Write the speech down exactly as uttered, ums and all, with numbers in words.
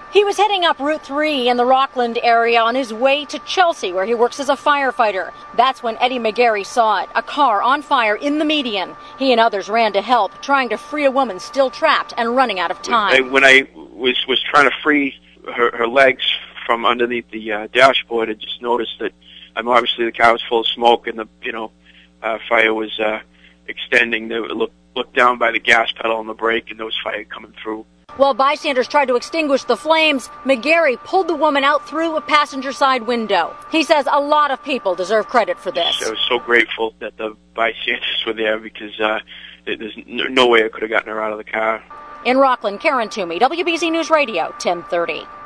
He was heading up Route three in the Rockland area on his way to Chelsea, where he works as a firefighter. That's when Eddie McGarry saw it, a car on fire in the median. He and others ran to help, trying to free a woman still trapped and running out of time. When I was, was trying to free her, her legs from underneath the uh, dashboard, I just noticed that um, obviously the car was full of smoke and the you know uh, fire was uh, extending. They looked, looked down by the gas pedal on the brake, and there was fire coming through. While bystanders tried to extinguish the flames, McGarry pulled the woman out through a passenger side window. He says a lot of people deserve credit for this. I was so grateful that the bystanders were there because uh, there's no way I could have gotten her out of the car. In Rockland, Karen Toomey, W B Z News Radio, ten thirty.